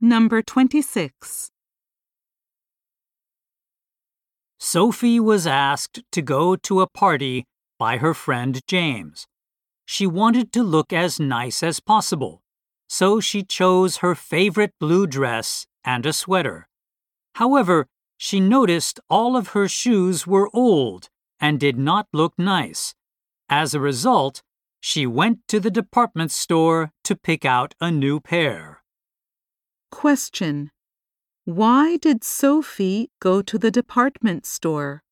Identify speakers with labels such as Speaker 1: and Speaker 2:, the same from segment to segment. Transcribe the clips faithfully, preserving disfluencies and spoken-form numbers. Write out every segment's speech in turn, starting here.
Speaker 1: Number twenty-six.
Speaker 2: Sophie was asked to go to a party by her friend James. She wanted to look as nice as possible, so she chose her favorite blue dress and a sweater. However, she noticed all of her shoes were old and did not look nice. As a result, she went to the department store to pick out a new pair.
Speaker 1: Question. Why did Sophie go to the department store?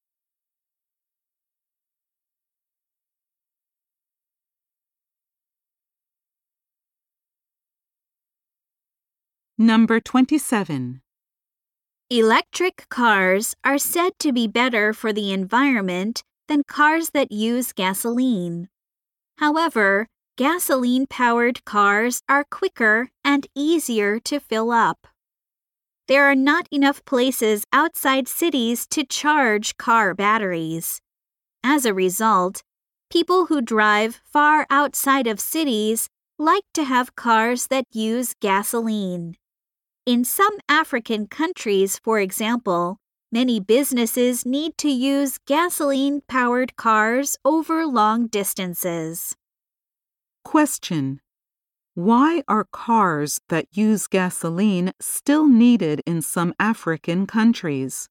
Speaker 1: Number twenty-seven.
Speaker 3: Electric cars are said to be better for the environment than cars that use gasoline. However, gasoline-powered cars are quicker and easier to fill up. There are not enough places outside cities to charge car batteries. As a result, people who drive far outside of cities like to have cars that use gasoline. In some African countries, for example, many businesses need to use gasoline-powered cars over long distances.
Speaker 1: Question. Why are cars that use gasoline still needed in some African countries?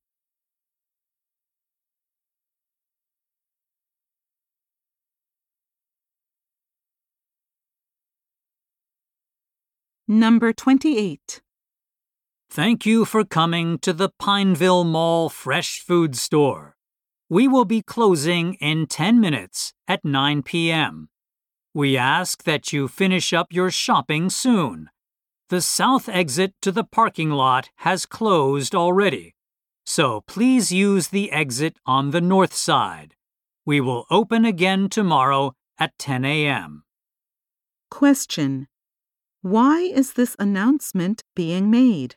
Speaker 1: Number twenty-eight.
Speaker 2: Thank you for coming to the Pineville Mall Fresh Food Store. We will be closing in ten minutes at nine p.m. We ask that you finish up your shopping soon. The south exit to the parking lot has closed already, so please use the exit on the north side. We will open again tomorrow at ten a.m.
Speaker 1: Question. Why is this announcement being made?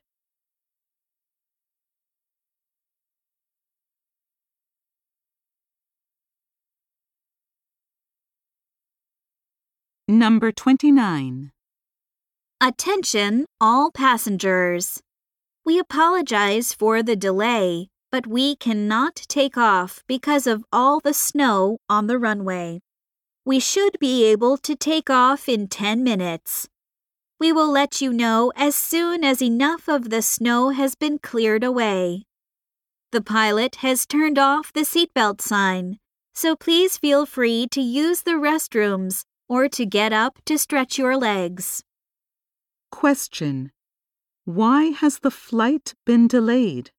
Speaker 1: Number twenty-nine.
Speaker 3: Attention, all passengers. We apologize for the delay, but we cannot take off because of all the snow on the runway. We should be able to take off in ten minutes. We will let you know as soon as enough of the snow has been cleared away. The pilot has turned off the seatbelt sign, so please feel free to use the restrooms or to get up to stretch your legs.
Speaker 1: Question. Why has the flight been delayed?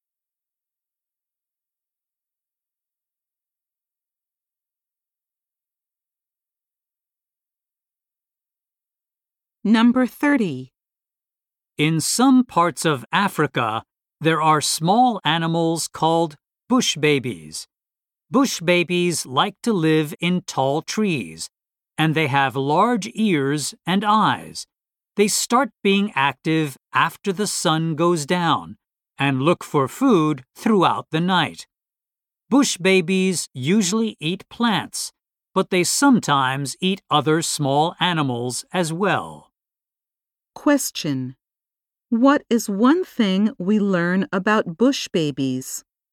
Speaker 1: Number thirty.
Speaker 2: In some parts of Africa, there are small animals called bush babies. Bush babies like to live in tall trees, and they have large ears and eyes. They start being active after the sun goes down and look for food throughout the night. Bush babies usually eat plants, but they sometimes eat other small animals as well.
Speaker 1: Question. What is one thing we learn about bush babies?